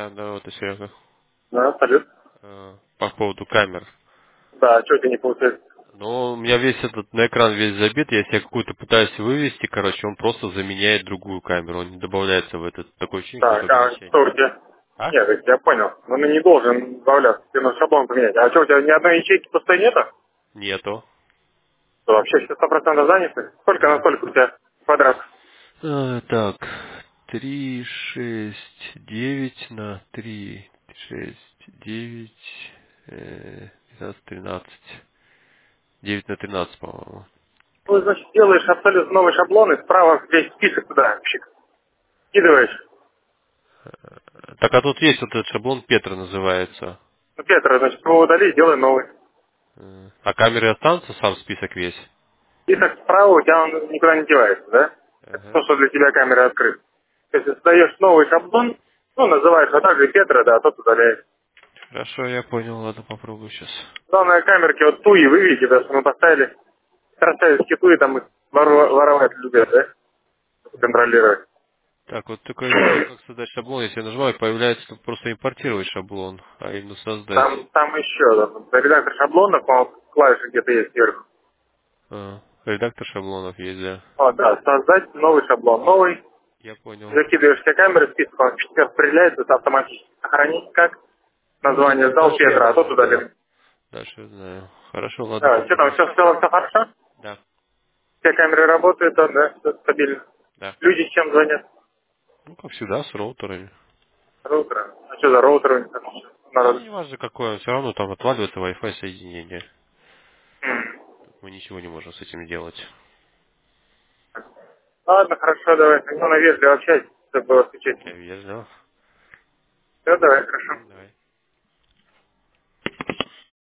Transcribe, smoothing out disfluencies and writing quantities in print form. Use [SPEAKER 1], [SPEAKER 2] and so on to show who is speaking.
[SPEAKER 1] Да, да, вот и Серега.
[SPEAKER 2] Да, салют.
[SPEAKER 1] По поводу камер.
[SPEAKER 2] Да, что это не получается?
[SPEAKER 1] Но у меня весь этот на экран весь забит, я себе какую-то пытаюсь вывести, короче, он просто заменяет другую камеру, он не добавляется в этот такой ощущение, как
[SPEAKER 2] Так, а что
[SPEAKER 1] ограничение.
[SPEAKER 2] у тебя?
[SPEAKER 1] А?
[SPEAKER 2] Нет, я понял. Но он не должен добавляться, тебе нужно шаблон поменять. А что, у тебя ни одной ячейки пустой нету?
[SPEAKER 1] Нету.
[SPEAKER 2] Что, вообще все 100% заняты? Сколько на
[SPEAKER 1] Да.
[SPEAKER 2] сколько у тебя квадратов?
[SPEAKER 1] Так, 3, 6, 9 на 3, 6, 9, 15, 13. 9 на 13, по-моему.
[SPEAKER 2] Ну, значит, делаешь абсолютно новый шаблон и справа весь список туда скидываешь.
[SPEAKER 1] Так, а тут есть вот этот шаблон Петра называется.
[SPEAKER 2] Ну, Петра, значит, его удали, делай новый.
[SPEAKER 1] А камеры останутся, сам список весь?
[SPEAKER 2] Список справа у тебя он никуда не девается, да? Это
[SPEAKER 1] Ага.
[SPEAKER 2] то, что для тебя камера открыта. Если создаешь новый шаблон, ну, называешь, а также Петра, да, тот удаляешь.
[SPEAKER 1] Хорошо, я понял, ладно, попробую сейчас.
[SPEAKER 2] Главное, камерки вот туи выведите, потому что мы поставили красавицкие туи, там их воровать любят, да? Контролировать.
[SPEAKER 1] Так, вот только я не вижу, как создать шаблон. Если я нажимаю, появляется тут просто импортировать шаблон, а именно создать.
[SPEAKER 2] Там еще, да, редактор шаблонов, по-моему, клавиша где-то есть сверху.
[SPEAKER 1] Редактор шаблонов есть, да.
[SPEAKER 2] О, да, создать новый шаблон. Новый,
[SPEAKER 1] Я понял.
[SPEAKER 2] закидываешь все камеры, список он распределяется автоматически. Сохранить как?
[SPEAKER 1] Ну,
[SPEAKER 2] Название сдал
[SPEAKER 1] дальше я
[SPEAKER 2] Петра, а тот
[SPEAKER 1] знаю, да.
[SPEAKER 2] удалил.
[SPEAKER 1] Дальше я знаю. Хорошо, ладно,
[SPEAKER 2] Да, что там,
[SPEAKER 1] попробую.
[SPEAKER 2] все в целом все хорошо?
[SPEAKER 1] Да,
[SPEAKER 2] Все камеры работают, да, все стабильно.
[SPEAKER 1] да.
[SPEAKER 2] Люди с чем звонят?
[SPEAKER 1] Ну, как всегда, с роутерами.
[SPEAKER 2] Роутер. А что за роутер у них там
[SPEAKER 1] Ну,
[SPEAKER 2] народ?
[SPEAKER 1] не важно какое, все равно там отваливается Wi-Fi соединение.
[SPEAKER 2] М.
[SPEAKER 1] Мы ничего не можем с этим делать.
[SPEAKER 2] Ладно, хорошо, давай. Ну, на вежливо общайтесь, чтобы было отвечать.
[SPEAKER 1] Я знал.
[SPEAKER 2] Все, давай, хорошо.